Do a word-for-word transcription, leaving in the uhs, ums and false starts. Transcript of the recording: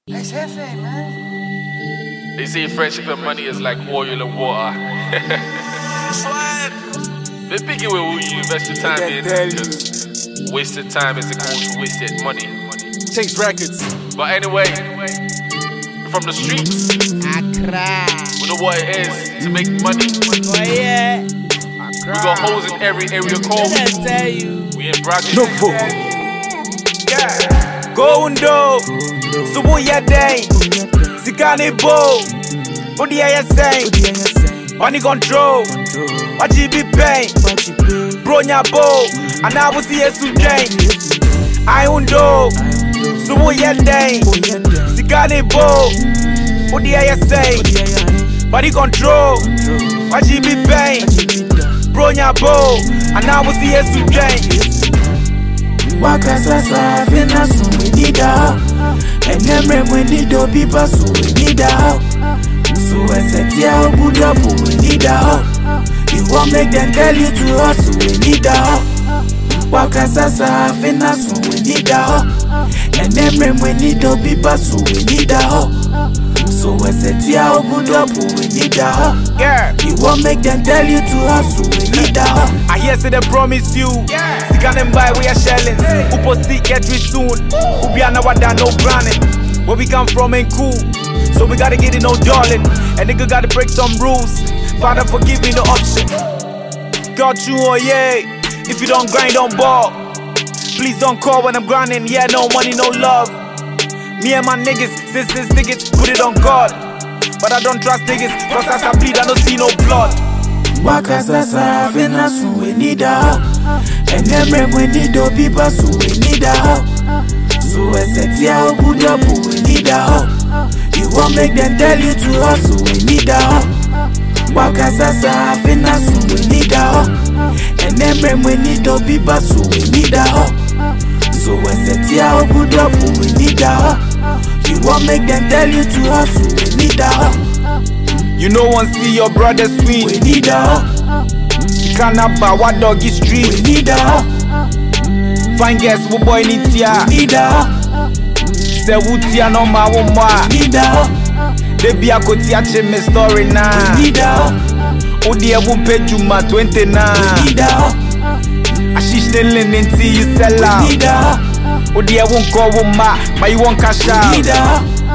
Let's have it, man. They say friendship and money is like oil and water. They're picking where will you invest your time in, because wasted time is equal to wasted money. Chase records. But anyway, from the streets, we know what it is to make money. We got hoes in every area code. We in brackets. No fool. Yeah. Go undo, subu ya day, sikani bo, udi ya say, money control, what you be pay, bro nya bo, and I will see you today. I undo, subu ya day, sikani bo, udi ya say, money control, what you be pay, bro nya bo, and I will see you today. Waka sasa fina so we need a and them we need to people so we need a so I said yeah buda we need a you won't make them tell you to us so we need a Waka sasa fina so we need a and them we need to people so we need a so I said yeah buda we need a Yeah, you won't make them tell you to us so we need a I hear say they promise you. See can them buy we are shellings. Who post it get rich soon. Who be another than no branding. Where we come from ain't cool, so we gotta get it no darling. And nigga gotta break some rules. Father forgive me the option. Got you oh yeah. If you don't grind, don't ball. Please don't call when I'm grinding. Yeah, no money, no love. Me and my niggas, sisters, niggas, put it on God. But I don't trust niggas, cause as I bleed, I don't see no blood. Waka sasa fina so we need a and them we need to people so we need a so I said yeah buda we need a you won't make them tell you to us so we need a Waka sasa fina so we need a and them we need to people so we need a so I said yeah buda we need a you won't make them tell you to us so we need a You know one see your brother sweet. we need a You can't buy what doggy street. we need a Fine guess what boy need ya. need a Say what ya no ma wo ma. need a They be a koti a check me story na. need a Odi e won pay juma twenty na. need a Ashish the linen till you sell out. need a Odi e won call wo ma, but you won't cash out. need a